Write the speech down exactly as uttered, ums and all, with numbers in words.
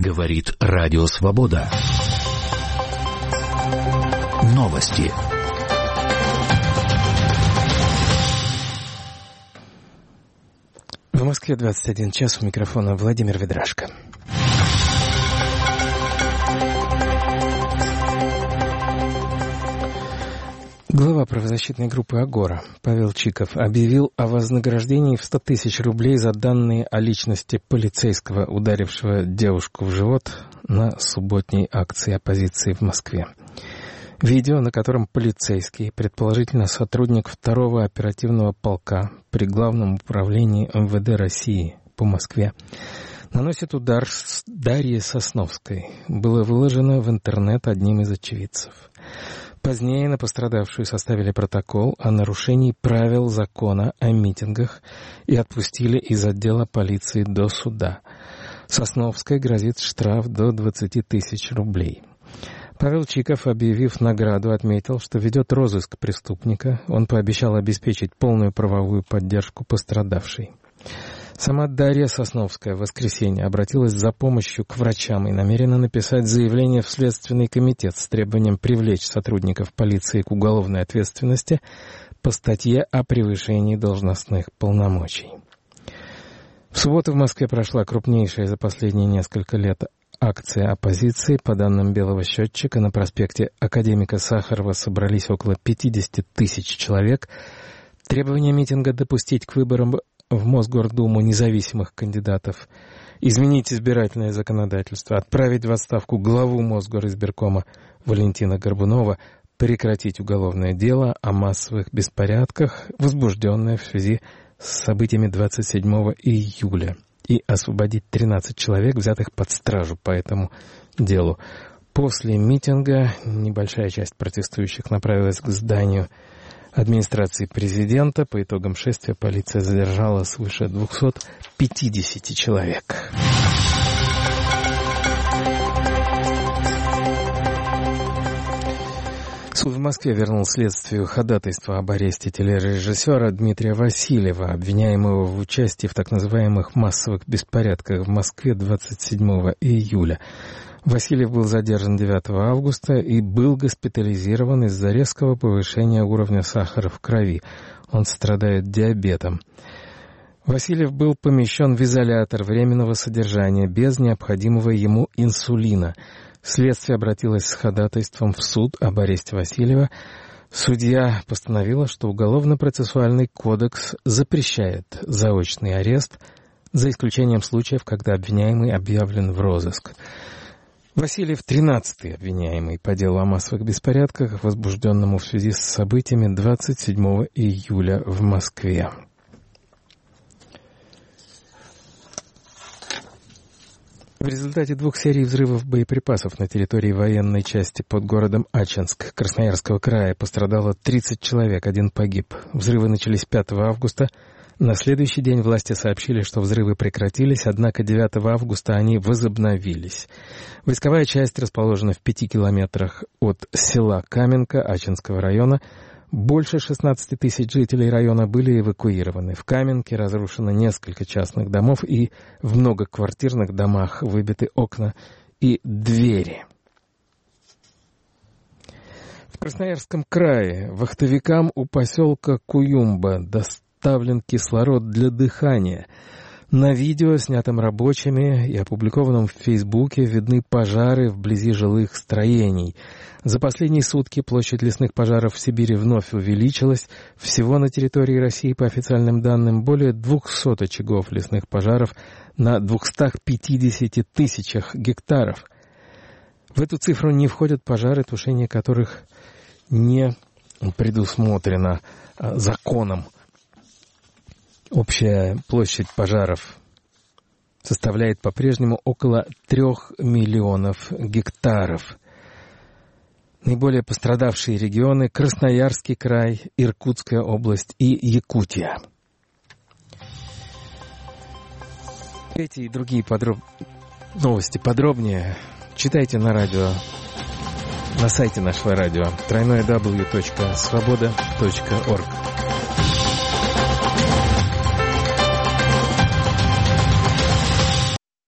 Говорит Радио Свобода. Новости. В Москве двадцать один час, у микрофона Владимир Ведрашко. Глава правозащитной группы «Агора» Павел Чиков объявил о вознаграждении в сто тысяч рублей за данные о личности полицейского, ударившего девушку в живот на субботней акции оппозиции в Москве. Видео, на котором полицейский, предположительно сотрудник второго оперативного полка при Главном управлении эм вэ дэ России по Москве, наносит удар Дарье Сосновской, было выложено в интернет одним из очевидцев. Позднее на пострадавшую составили протокол о нарушении правил закона о митингах и отпустили из отдела полиции до суда. Сосновской грозит штраф до двадцати тысяч рублей. Павел Чиков, объявив награду, отметил, что ведет розыск преступника. Он пообещал обеспечить полную правовую поддержку пострадавшей. Сама Дарья Сосновская в воскресенье обратилась за помощью к врачам и намерена написать заявление в Следственный комитет с требованием привлечь сотрудников полиции к уголовной ответственности по статье о превышении должностных полномочий. В субботу в Москве прошла крупнейшая за последние несколько лет акция оппозиции. По данным Белого счетчика, на проспекте Академика Сахарова собрались около пятьдесят тысяч человек. Требования митинга допустить к выборам в Мосгордуму независимых кандидатов, изменить избирательное законодательство, отправить в отставку главу Мосгоризбиркома Валентина Горбунова, прекратить уголовное дело о массовых беспорядках, возбужденное в связи с событиями двадцать седьмого июля, и освободить тринадцать человек, взятых под стражу по этому делу. После митинга небольшая часть протестующих направилась к зданию администрации президента. По итогам шествия полиция задержала свыше двухсот пятидесяти человек. Суд в Москве вернул следствию ходатайство об аресте телережиссера Дмитрия Васильева, обвиняемого в участии в так называемых массовых беспорядках в Москве двадцать седьмого июля. Васильев был задержан девятого августа и был госпитализирован из-за резкого повышения уровня сахара в крови. Он страдает диабетом. Васильев был помещен в изолятор временного содержания без необходимого ему инсулина. Следствие обратилось с ходатайством в суд об аресте Васильева. Судья постановила, что Уголовно-процессуальный кодекс запрещает заочный арест, за исключением случаев, когда обвиняемый объявлен в розыск. Васильев — тринадцатый обвиняемый по делу о массовых беспорядках, возбужденному в связи с событиями двадцать седьмого июля в Москве. В результате двух серий взрывов боеприпасов на территории военной части под городом Ачинск Красноярского края пострадало тридцать человек, один погиб. Взрывы начались пятого августа. На следующий день власти сообщили, что взрывы прекратились, однако девятого августа они возобновились. Войсковая часть расположена в пяти километрах от села Каменка Ачинского района. Больше шестнадцати тысяч жителей района были эвакуированы. В Каменке разрушено несколько частных домов, и в многоквартирных домах выбиты окна и двери. В Красноярском крае вахтовикам у поселка Куюмба доставлен кислород для дыхания. На видео, снятом рабочими и опубликованном в Фейсбуке, видны пожары вблизи жилых строений. За последние сутки площадь лесных пожаров в Сибири вновь увеличилась. Всего на территории России, по официальным данным, более двухсот очагов лесных пожаров на двухстах пятидесяти тысячах гектаров. В эту цифру не входят пожары, тушение которых не предусмотрено законом. Общая площадь пожаров составляет по-прежнему около трех миллионов гектаров. Наиболее пострадавшие регионы — Красноярский край, Иркутская область и Якутия. Эти и другие подроб... новости подробнее читайте на радио, на сайте нашего радио дабл ю дабл ю дабл ю точка свобода точка орг.